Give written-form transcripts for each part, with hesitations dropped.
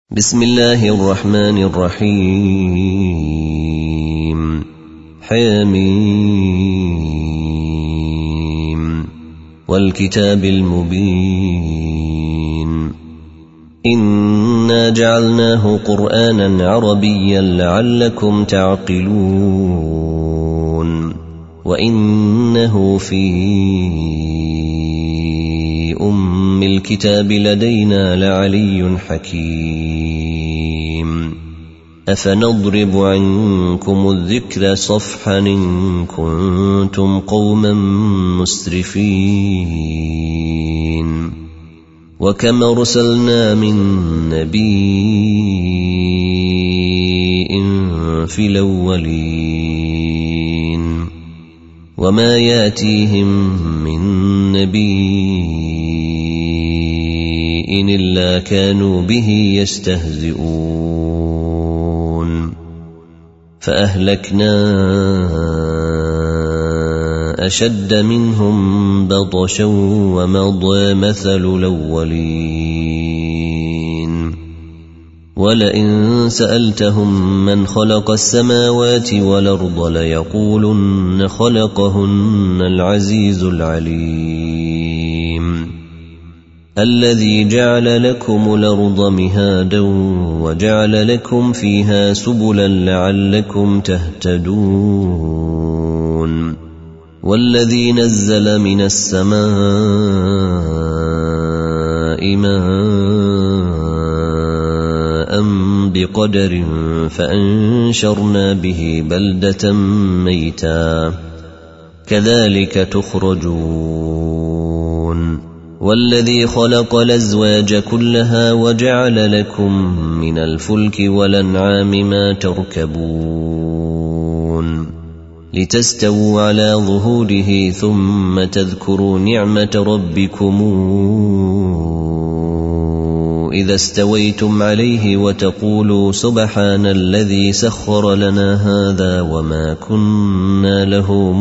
بسم الله الرحمن الرحيم حميم والكتاب المبين إنا جعلناه قرآنا عربيا لعلكم تعقلون وإنه في أم الكتاب لدينا لعلي حكيم أفنضرب عنكم الذكر صفحا إن كنتم قوما مسرفين وكم أرسلنا من نبي في الأولين وما ياتيهم من نبي إلا كانوا به يستهزئون فأهلكنا أشد منهم بطشا ومضى مثل الأولين ولئن سألتهم من خلق السماوات والأرض ليقولن خلقهن العزيز العليم الذي جعل لكم الأرض مهادا وجعل لكم فيها سبلا لعلكم تهتدون والذي نزل من السماء ماء بقدر فأنشرنا به بلدة ميتا كذلك تخرجون والذي خلق الأزواج كلها وجعل لكم من الفلك والأنعام ما تركبون لتستووا على ظهوره ثم تذكروا نعمة ربكم إذا استويتم عليه وتقولوا سبحان الذي سخر لنا هذا وما كنا له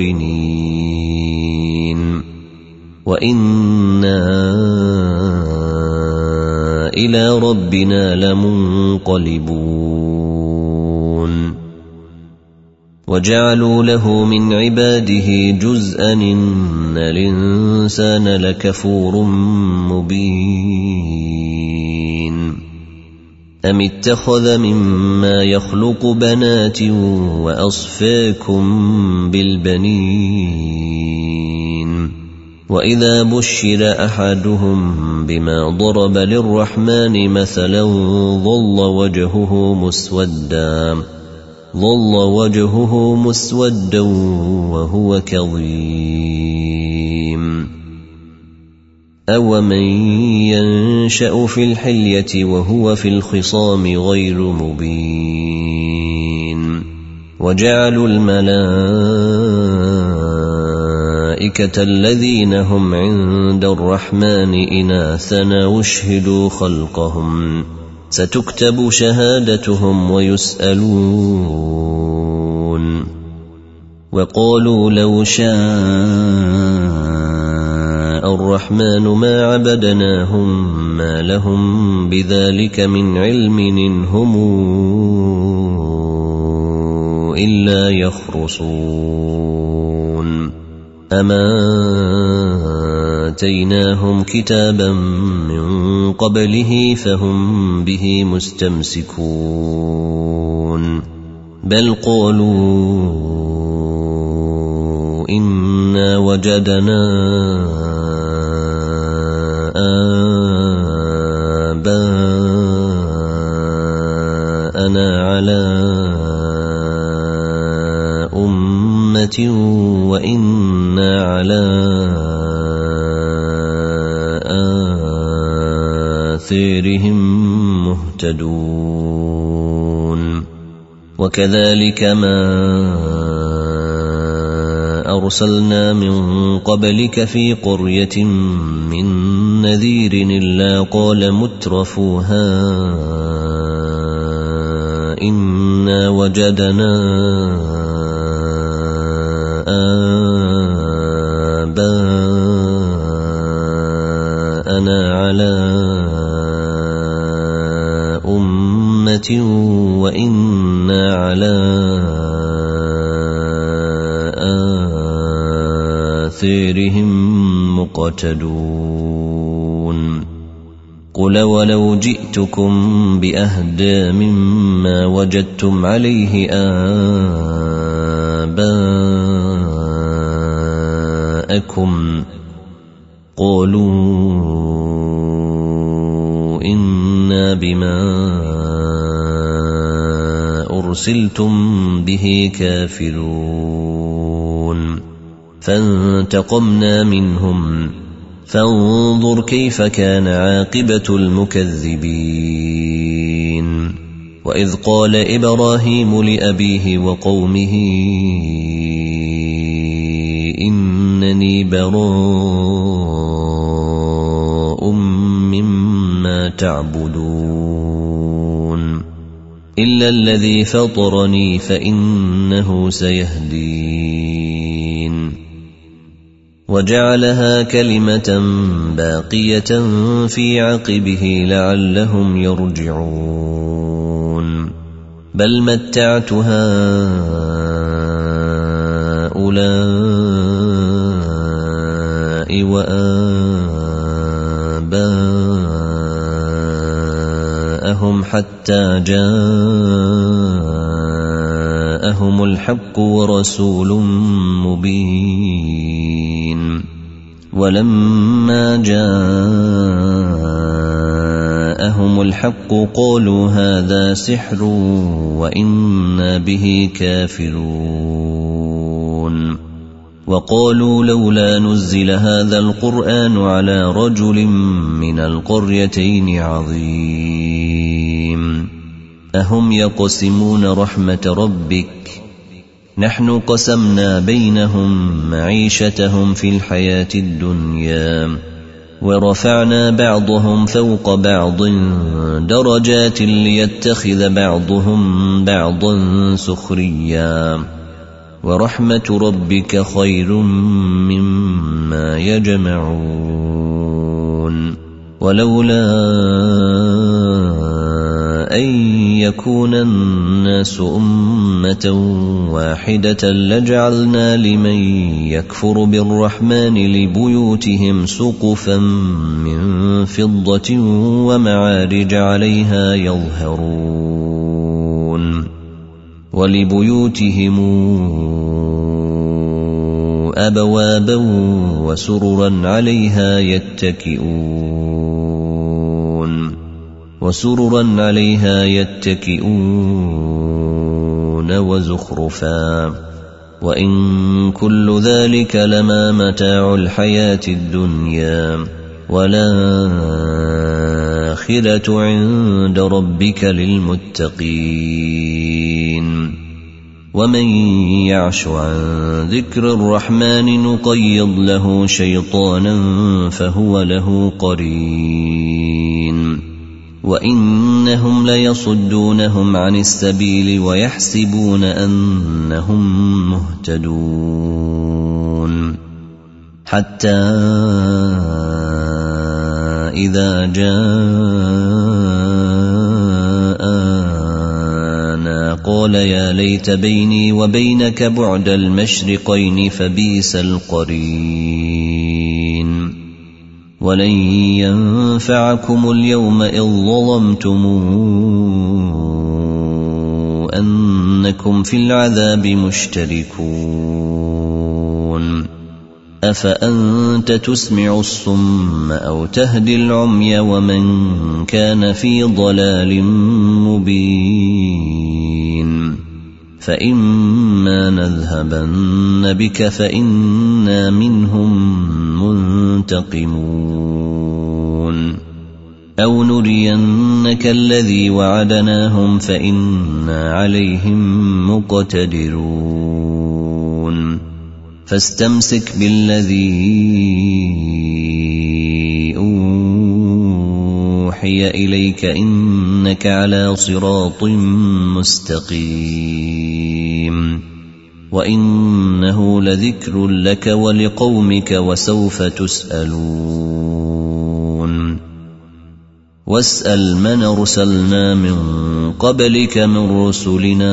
مقرنين وإنا إلى ربنا لمنقلبون وجعلوا له من عباده جزءا إن الإنسان لكفور مبين أم اتخذ مما يخلق بنات وأصفاكم بالبنين وإذا بشر أحدهم بما ضرب للرحمن مثلا ظل وجهه مسودا وهو كظيم أومن ينشأ في الحلية وهو في الخصام غير مبين وجعلوا الملائكة الذين هم عند الرحمن إناثا واشهدوا خلقهم ستكتب شهادتهم ويسألون وقالوا لو شاء الرحمن ما عبدناهم ما لهم بذلك من علم إن هم إلا يخرصون أما آتيناهم كتابا من قبله فهم به مستمسكون بل قالوا إنا وجدنا آباءنا على أمة وإنا على آثارهم مهتدون وكذلك ما أرسلنا من قبلك في قرية من نذير إلا قال مترفوها إنا وجدنا آباءنا على أمة وإنا على آثارهم مقتدون قل ولو جئتكم بأهدى مما وجدتم عليه آباءكم قالوا إنا بما أرسلتم به كافرون فانتقمنا منهم فانظر كيف كان عاقبة المكذبين وإذ قال إبراهيم لأبيه وقومه إنني براء مما تعبدون إلا الذي فطرني فإنه سيهدين وجعلها كلمة باقية في عقبه لعلهم يرجعون بل متعت هؤلاء وآباءهم حتى جاءهم الحق ورسول مبين ولما جاءهم الحق قالوا هذا سحر وإنا به كافرون وقالوا لولا نزل هذا القرآن على رجل من القريتين عظيم أهم يقسمون رحمة ربك نحن قسمنا بينهم معيشتهم في الحياة الدنيا ورفعنا بعضهم فوق بعض درجات ليتخذ بعضهم بعضا سخريا ورحمة ربك خير مما يجمعون ولولا أن يكون الناس أمة واحدة لجعلنا لمن يكفر بالرحمن لبيوتهم سقفا من فضة ومعارج عليها يظهرون ولبيوتهم أبوابا وسررا عليها يتكئون وزخرفا وإن كل ذلك لما متاع الحياة الدنيا والآخرة عند ربك للمتقين ومن يعش عن ذكر الرحمن نقيض له شيطانا فهو له قرين وإنهم ليصدونهم عن السبيل ويحسبون أنهم مهتدون حتى إذا جاءنا قال يا ليت بيني وبينك بعد المشرقين فبئس القرين ولن ينفعكم اليوم إذ ظلمتم أنكم في العذاب مشتركون أفأنت تسمع الصم أو تهدي العمي ومن كان في ضلال مبين فإما نذهبن بك فإنا منهم منتقمون أو نرينك الذي وعدناهم فإنا عليهم مقتدرون فاستمسك بالذي أوحي إليك إنك على صراط مستقيم وإنه لذكر لك ولقومك وسوف تسألون واسأل من أرسلنا من قبلك من رسلنا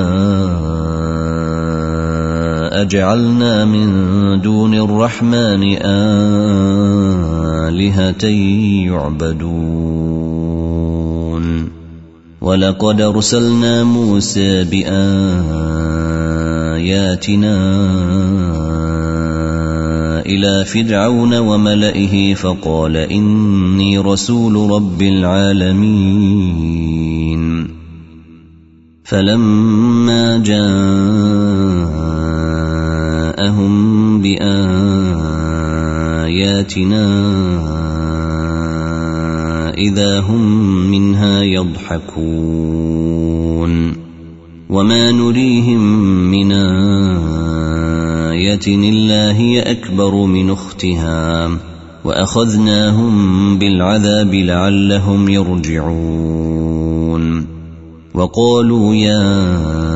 أجعلنا من دون الرحمن آلهة يعبدون ولقد أرسلنا موسى بآياتنا إلى فرعون وملئه فقال إني رسول رب العالمين فلما جاءهم بآياتنا إذا هم منها يضحكون وما نريهم من آية إلا هي أكبر من أختها وأخذناهم بالعذاب لعلهم يرجعون وقالوا يا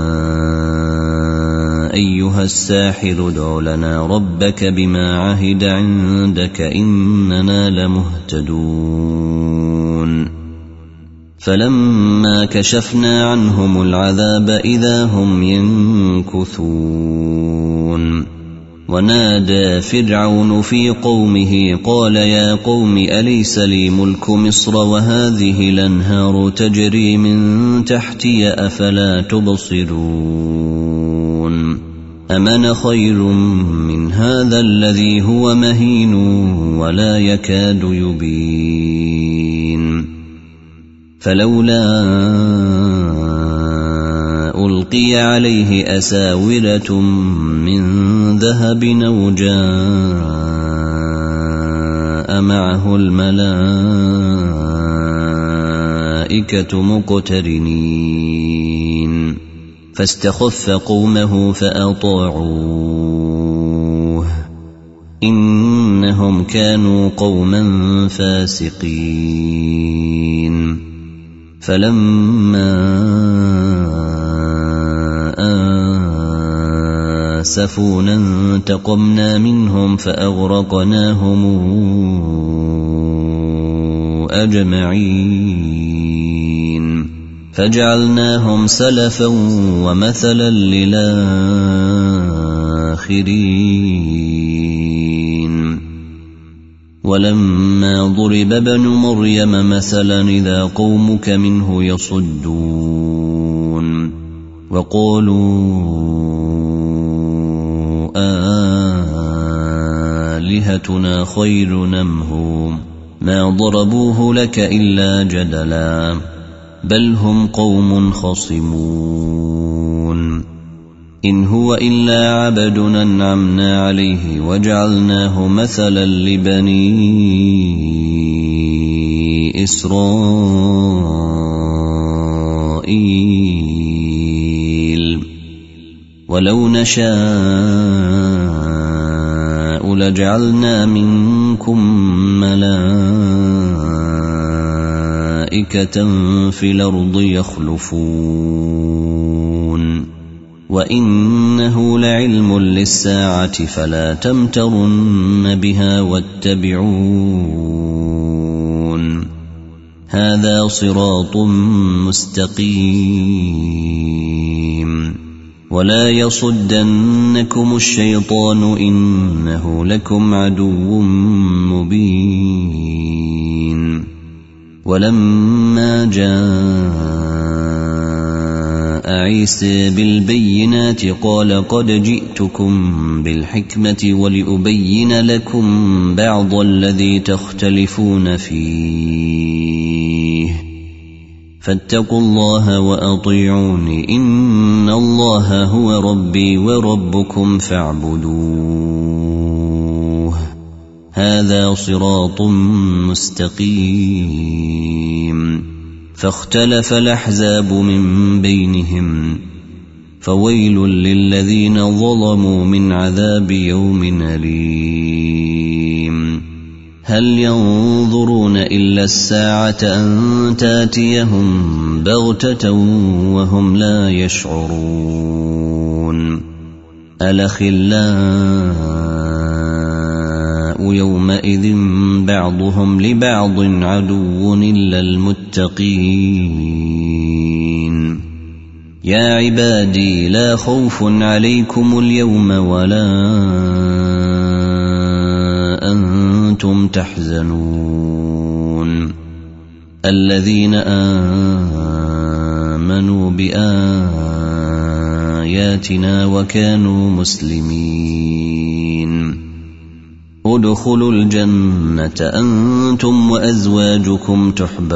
أيها الساحر ادع لنا ربك بما عهد عندك إننا لمهتدون فلما كشفنا عنهم العذاب إذا هم ينكثون ونادى فرعون في قومه قال يا قوم أليس لي ملك مصر وهذه الأنهار تجري من تحتي أفلا تبصرون أمن خير من هذا الذي هو مهين ولا يكاد يبين فلولا ألقي عليه أساورة من ذهب أو جاء معه الملائكة مقترنين فاستخف قومه فأطاعوه إنهم كانوا قوما فاسقين فلما آسفونا انتقمنا منهم فأغرقناهم أجمعين فجعلناهم سلفا ومثلا للآخرين ولما ضرب ابن مريم مثلا إذا قومك منه يصدون وقالوا آلهتنا خير نمهم ما ضربوه لك إلا جدلا بل هم قوم خصمون إن هو إلا عبد أنعمنا عليه وجعلناه مثلا لبني إسرائيل ولو نشاء لجعلنا منكم ملائكة في الأرض يخلفون وإنه لعلم للساعة فلا تمترن بها واتبعون هذا صراط مستقيم ولا يصدنكم الشيطان إنه لكم عدو مبين ولما جاء عيسى بالبينات قال قد جئتكم بالحكمة ولأبين لكم بعض الذي تختلفون فيه فاتقوا الله وأطيعون إن الله هو ربي وربكم فاعبدوه هذا صراط مستقيم فاختلف الأحزاب من بينهم فويل للذين ظلموا من عذاب يوم أليم هل ينظرون إلا الساعة أن تاتيهم بغتة وهم لا يشعرون الأخلاء يومئذ بعضهم لبعض عدو إلا المتقين يا عبادي لا خوف عليكم اليوم ولا أنتم تحزنون الذين آمنوا بآياتنا وكانوا مسلمين ادخلوا الجنة أنتم وأزواجكم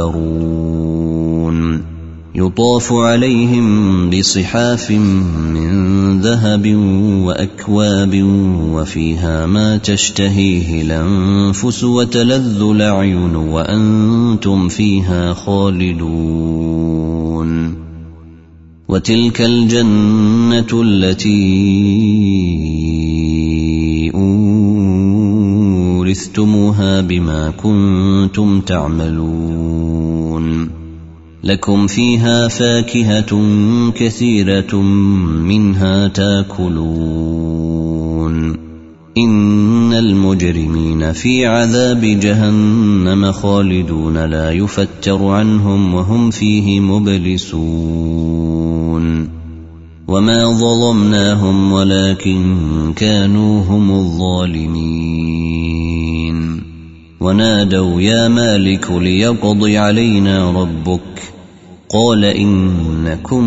تحبرون يطاف عليهم بصحاف من ذهب وأكواب وفيها ما تشتهيه الأنفس وتلذ الأعين وأنتم فيها خالدون وتلك الجنة التي أورثتموها بما كنتم تعملون لكم فيها فاكهة كثيرة منها تاكلون إن المجرمين في عذاب جهنم خالدون لا يفتر عنهم وهم فيه مبلسون وما ظلمناهم ولكن كانوا هم الظالمين ونادوا يا مالك ليقض علينا ربك قال إنكم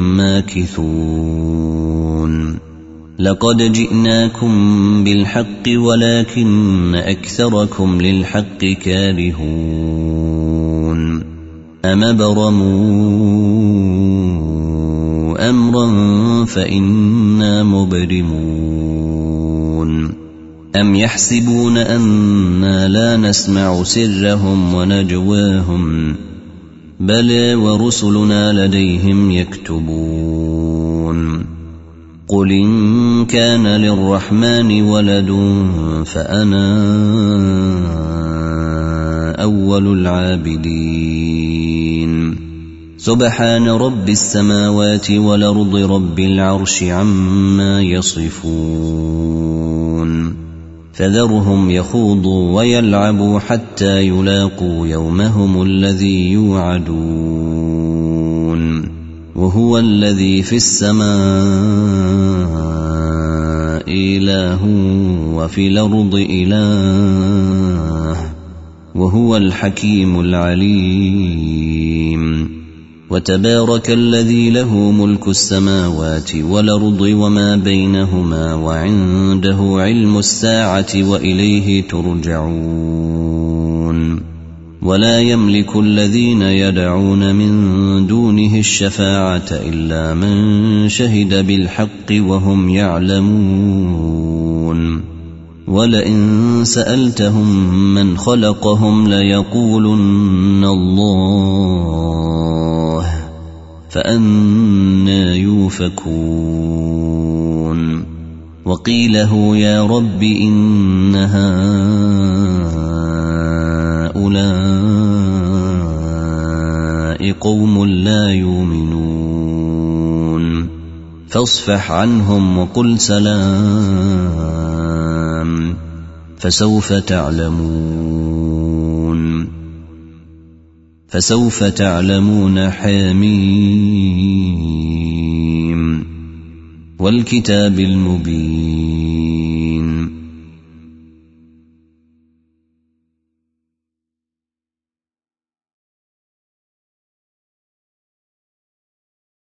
ماكثون لقد جئناكم بالحق ولكن أكثركم للحق كارهون أم برموا أمرا فإنا مبرمون أم يحسبون أنا لا نسمع سرهم ونجواهم بلى ورسلنا لديهم يكتبون قل إن كان للرحمن ولد فأنا أول العابدين سبحان رب السماوات والأرض رب العرش عما يصفون فذرهم يخوضوا ويلعبوا حتى يلاقوا يومهم الذي يوعدون وهو الذي في السماء إله وفي الأرض إله وهو الحكيم العليم وتبارك الذي له ملك السماوات والأرض وما بينهما وعنده علم الساعة وإليه ترجعون ولا يملك الذين يدعون من دونه الشفاعة إلا من شهد بالحق وهم يعلمون ولئن سألتهم من خلقهم ليقولن الله فأنى يوفكون وقيله يا رب إن هؤلاء قوم لا يؤمنون فاصفح عنهم وقل سلام فسوف تعلمون حميم والكتاب المبين